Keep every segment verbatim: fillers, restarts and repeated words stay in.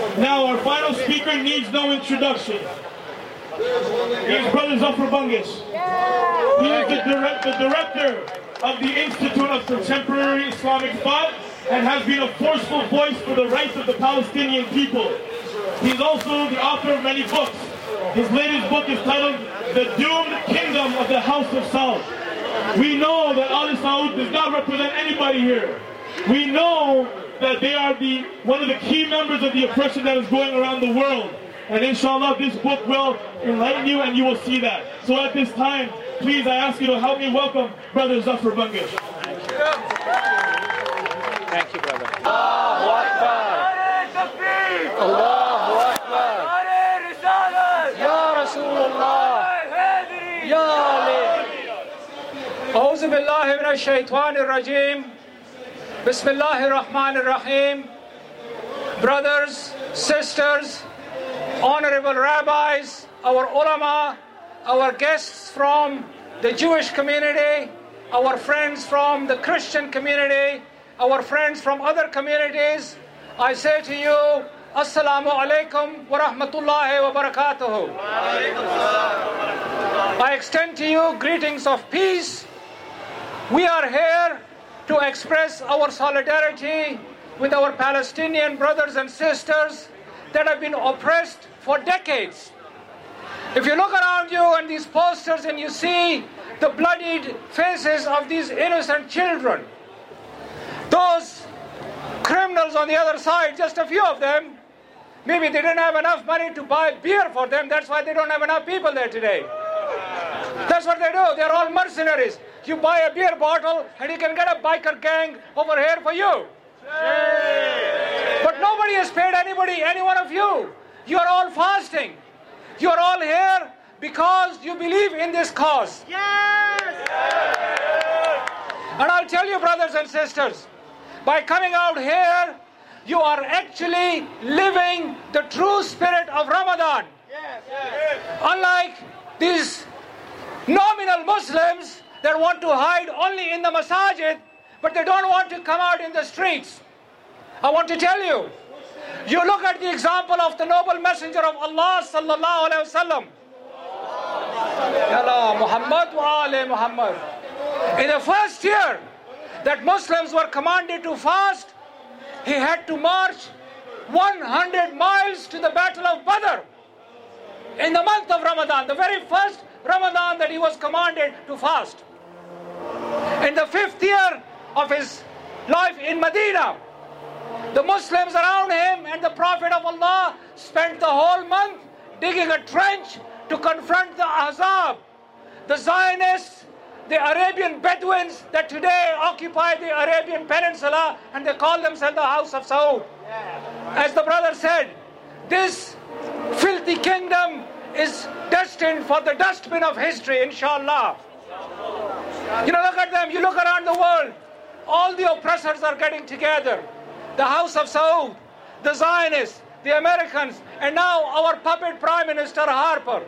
Now, our final speaker needs no introduction. He is Brother Zafar Bungis. He is the, direct, the director of the Institute of Contemporary Islamic Thought and has been a forceful voice for the rights of the Palestinian people. He's also the author of many books. His latest book is titled The Doomed Kingdom of the House of Saud. We know that Al Saud does not represent anybody here. We know that they are the one of the key members of the oppression that is going around the world. And inshallah, this book will enlighten you and you will see that. So at this time, please, I ask you to help me welcome Brother Zafar Bungis. Thank you. Thank you, brother. Allahu Akbar. Allahu Akbar. Ya Rasulullah. Ya Ali. A'udhu billahi minash shaitanir rajim. Bismillahir Rahmanir Rahim. Brothers, sisters, honorable rabbis, our ulama, our guests from the Jewish community, our friends from the Christian community, our friends from other communities, I say to you, Assalamu alaikum wa rahmatullahi wa barakatuhu. I extend to you greetings of peace. We are here to express our solidarity with our Palestinian brothers and sisters that have been oppressed for decades. If you look around you and these posters and you see the bloodied faces of these innocent children, those criminals on the other side, just a few of them, maybe they didn't have enough money to buy beer for them, that's why they don't have enough people there today. That's what they do, they're all mercenaries. You buy a beer bottle and you can get a biker gang over here for you. But nobody has paid anybody, any one of you. You are all fasting. You are all here because you believe in this cause. Yes! And I'll tell you, brothers and sisters, by coming out here, you are actually living the true spirit of Ramadan. Yes. Yes. Unlike these nominal Muslims that want to hide only in the masajid, but they don't want to come out in the streets. I want to tell you, you look at the example of the noble messenger of Allah sallallahu alaihi wasallam. Ya Muhammad wa ali Muhammad. In the first year that Muslims were commanded to fast, he had to march one hundred miles to the battle of Badr. In the month of Ramadan, the very first Ramadan that he was commanded to fast. In the fifth year of his life in Medina, the Muslims around him and the Prophet of Allah spent the whole month digging a trench to confront the Ahzab, the Zionists, the Arabian Bedouins that today occupy the Arabian Peninsula, and they call themselves the House of Saud. As the brother said, this filthy kingdom is destined for the dustbin of history, inshallah. You know, look at them, you look around the world, all the oppressors are getting together. The House of Saud, the Zionists, the Americans, and now our puppet Prime Minister Harper.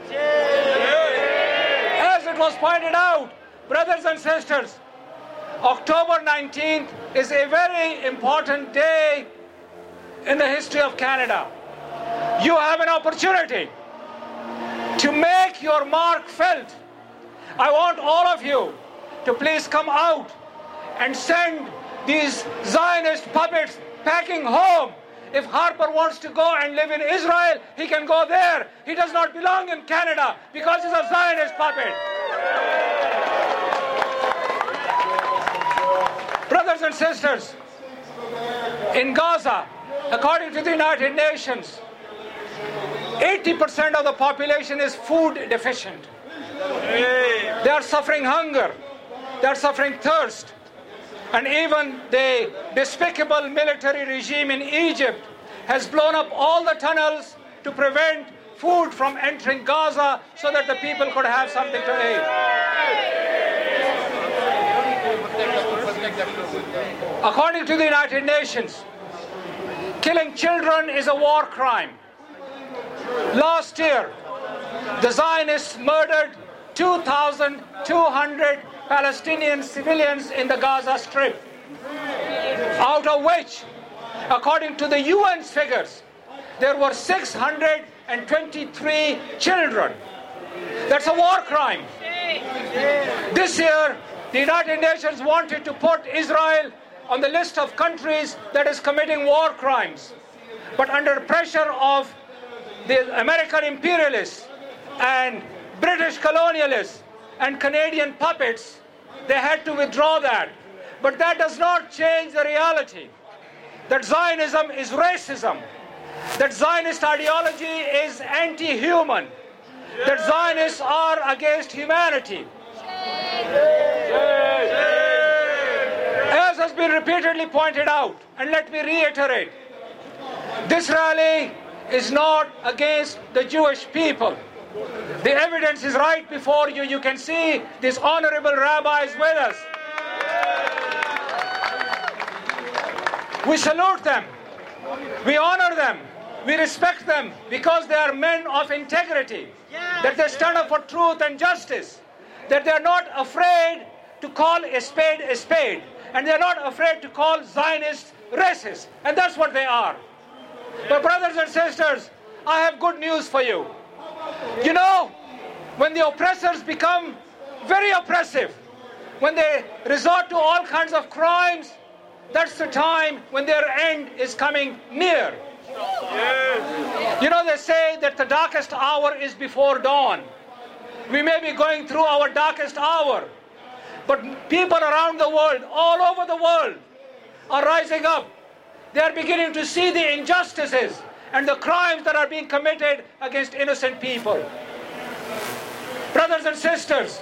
As it was pointed out, brothers and sisters, October nineteenth is a very important day in the history of Canada. You have an opportunity to make your mark felt. I want all of you to please come out and send these Zionist puppets packing home. If Harper wants to go and live in Israel, he can go there. He does not belong in Canada because he's a Zionist puppet. Brothers and sisters, in Gaza, according to the United Nations, eighty percent of the population is food deficient. They are suffering hunger. They are suffering thirst. And even the despicable military regime in Egypt has blown up all the tunnels to prevent food from entering Gaza so that the people could have something to eat. According to the United Nations, killing children is a war crime. Last year, the Zionists murdered two thousand two hundred Palestinian civilians in the Gaza Strip, out of which, according to the U N's figures, there were six hundred twenty-three children. That's a war crime. This year, the United Nations wanted to put Israel on the list of countries that is committing war crimes. But under pressure of the American imperialists and British colonialists and Canadian puppets, they had to withdraw that. But that does not change the reality that Zionism is racism, that Zionist ideology is anti-human, that Zionists are against humanity. As has been repeatedly pointed out, and let me reiterate, this rally is not against the Jewish people. The evidence is right before you. You can see these honorable rabbis with us. We salute them. We honor them. We respect them because they are men of integrity, that they stand up for truth and justice, that they are not afraid to call a spade a spade, and they are not afraid to call Zionists racist, and that's what they are. But brothers and sisters, I have good news for you. You know, when the oppressors become very oppressive, when they resort to all kinds of crimes, that's the time when their end is coming near. Yes. You know, they say that the darkest hour is before dawn. We may be going through our darkest hour, but people around the world, all over the world, are rising up. They are beginning to see the injustices and the crimes that are being committed against innocent people. Brothers and sisters,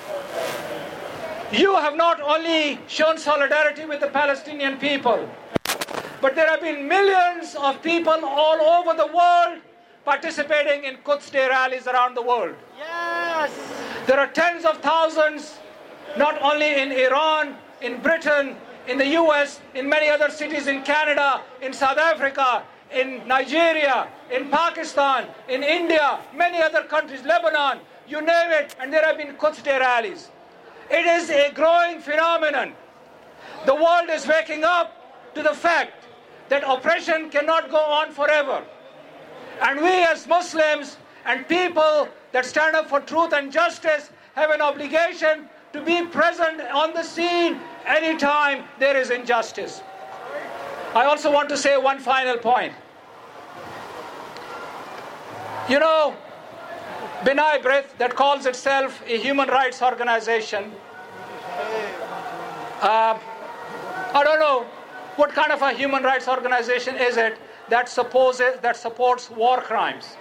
you have not only shown solidarity with the Palestinian people, but there have been millions of people all over the world participating in Quds Day rallies around the world. Yes. There are tens of thousands, not only in Iran, in Britain, in the U S, in many other cities in Canada, in South Africa, in Nigeria, in Pakistan, in India, many other countries, Lebanon, you name it, and there have been Quds Day rallies. It is a growing phenomenon. The world is waking up to the fact that oppression cannot go on forever. And we as Muslims and people that stand up for truth and justice have an obligation to be present on the scene anytime there is injustice. I also want to say one final point. You know, B'nai B'rith, that calls itself a human rights organization, uh, I don't know what kind of a human rights organization is it that supposes that supports war crimes.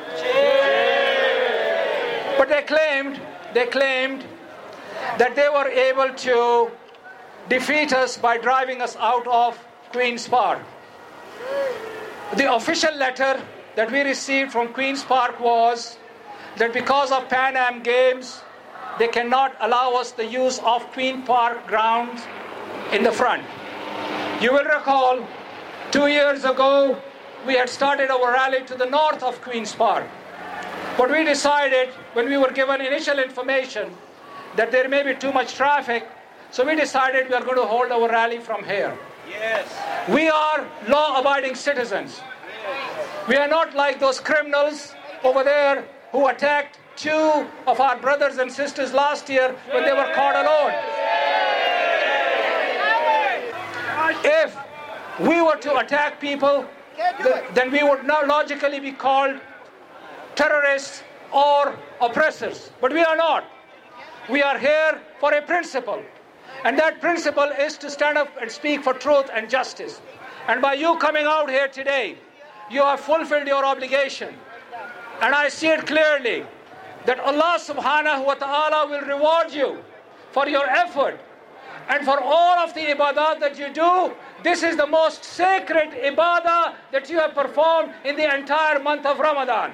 But they claimed, they claimed that they were able to defeat us by driving us out of Queen's Park. The official letter that we received from Queen's Park was that because of Pan Am Games, they cannot allow us the use of Queen Park grounds in the front. You will recall, two years ago, we had started our rally to the north of Queen's Park. But we decided, when we were given initial information, that there may be too much traffic, so we decided we are going to hold our rally from here. Yes. We are law-abiding citizens. Yes. We are not like those criminals over there who attacked two of our brothers and sisters last year when they were caught alone. If we were to attack people, th- then we would not logically be called terrorists or oppressors. But we are not. We are here for a principle. And that principle is to stand up and speak for truth and justice. And by you coming out here today, you have fulfilled your obligation. And I see it clearly that Allah subhanahu wa ta'ala will reward you for your effort and for all of the ibadah that you do. This is the most sacred ibadah that you have performed in the entire month of Ramadan.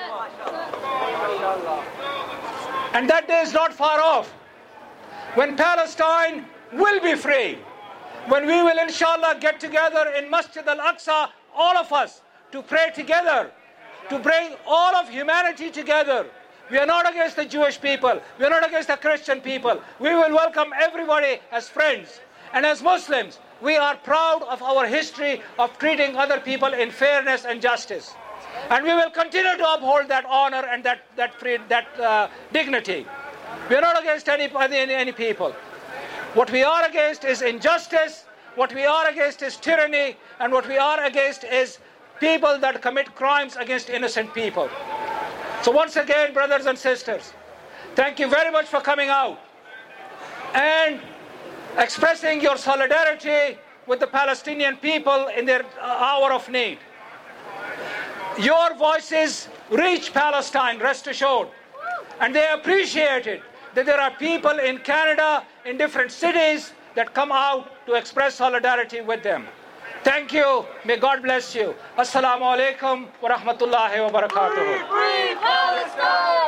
And that day is not far off, when Palestine will be free, when we will inshallah get together in Masjid al-Aqsa, all of us, to pray together, to bring all of humanity together. We are not against the Jewish people. We are not against the Christian people. We will welcome everybody as friends. And as Muslims, we are proud of our history of treating other people in fairness and justice. And we will continue to uphold that honor and that, that, free, that uh, dignity. We are not against any, any, any people. What we are against is injustice, what we are against is tyranny, and what we are against is people that commit crimes against innocent people. So once again, brothers and sisters, thank you very much for coming out and expressing your solidarity with the Palestinian people in their hour of need. Your voices reach Palestine, rest assured, and they appreciate it, that there are people in Canada, in different cities, that come out to express solidarity with them. Thank you. May God bless you. Assalamu alaikum wa rahmatullahi wa barakatuh. Free, free Palestine!